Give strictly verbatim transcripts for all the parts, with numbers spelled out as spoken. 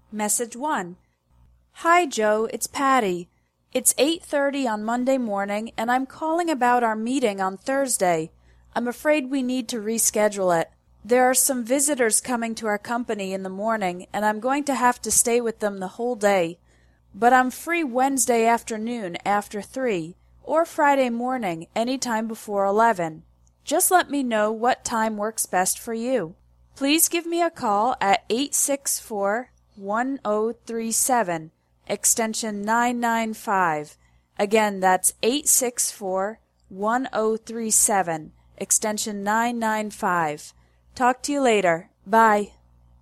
Message one. Hi, Joe, it's Patty. It's eight thirty on Monday morning, and I'm calling about our meeting on Thursday. I'm afraid we need to reschedule it. There are some visitors coming to our company in the morning, and I'm going to have to stay with them the whole day. But I'm free Wednesday afternoon after three, or Friday morning any time before eleven. Just let me know what time works best for you. Please give me a call at eight six four, one zero three seven, extension nine nine five. Again, that's eight six four, one zero three seven, extension nine nine five. Talk to you later. Bye.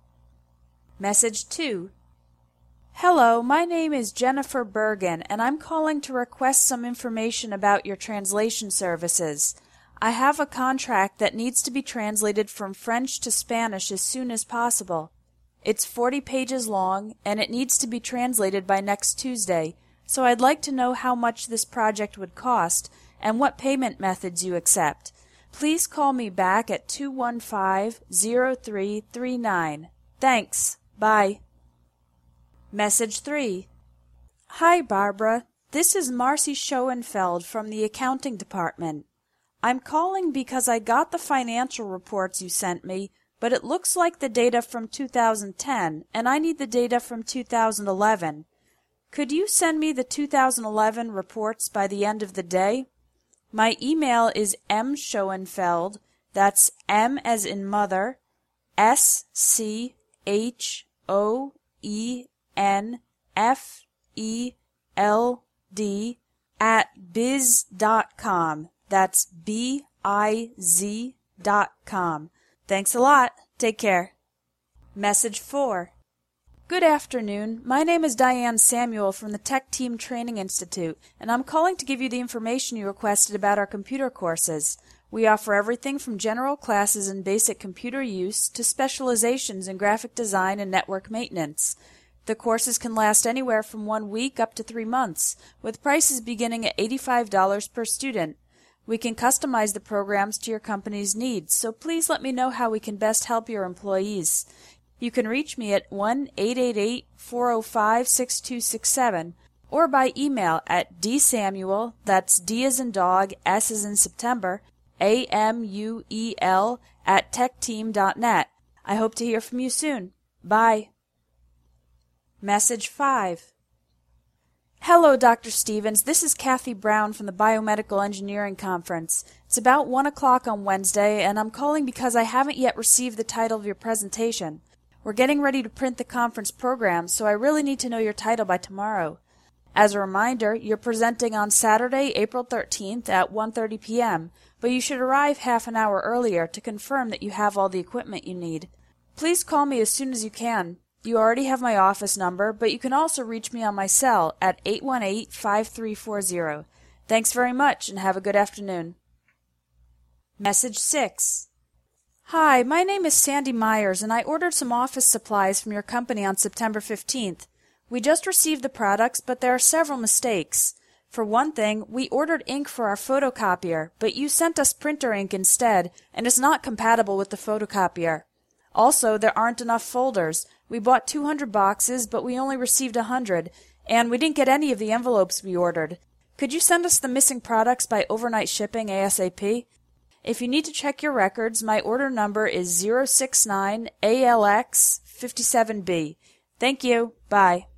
Message two. Hello, my name is Jennifer Bergen, and I'm calling to request some information about your translation services. I have a contract that needs to be translated from French to Spanish as soon as possible. It's forty pages long, and it needs to be translated by next Tuesday, so I'd like to know how much this project would cost and what payment methods you accept. Please call me back at two one five, zero three three nine. Thanks. Bye. Message three. Hi, Barbara. This is Marcy Schoenfeld from the accounting department. I'm calling because I got the financial reports you sent me, but it looks like the data from two thousand ten, and I need the data from two thousand eleven. Could you send me the two thousand eleven reports by the end of the day? My email is mschoenfeld, that's M as in mother, S C H O E N F E L D, at biz dot com. That's B I Z dot com. Thanks a lot. Take care. Message four. Good afternoon. My name is Diane Samuel from the Tech Team Training Institute, and I'm calling to give you the information you requested about our computer courses. We offer everything from general classes in basic computer use to specializations in graphic design and network maintenance. The courses can last anywhere from one week up to three months, with prices beginning at eighty-five dollars per student. We can customize the programs to your company's needs, so please let me know how we can best help your employees. You can reach me at one eight eight eight, four zero five, six two six seven or by email at dsamuel, that's D as in dog, S as in September, A M U E L, at techteam dot net. I hope to hear from you soon. Bye. Message five. Hello, Doctor Stevens. This is Kathy Brown from the Biomedical Engineering Conference. It's about one o'clock on Wednesday, and I'm calling because I haven't yet received the title of your presentation. We're getting ready to print the conference program, so I really need to know your title by tomorrow. As a reminder, you're presenting on Saturday, April thirteenth at one thirty p m, but you should arrive half an hour earlier to confirm that you have all the equipment you need. Please call me as soon as you can. You already have my office number, but you can also reach me on my cell at eight one eight, five three four zero. Thanks very much, and have a good afternoon. Message six. Hi, my name is Sandy Myers, and I ordered some office supplies from your company on September fifteenth. We just received the products, but there are several mistakes. For one thing, we ordered ink for our photocopier, but you sent us printer ink instead, and it's not compatible with the photocopier. Also, there aren't enough folders. We bought two hundred boxes, but we only received one hundred, and we didn't get any of the envelopes we ordered. Could you send us the missing products by overnight shipping ASAP? If you need to check your records, my order number is zero six nine A L X five seven B. Thank you. Bye.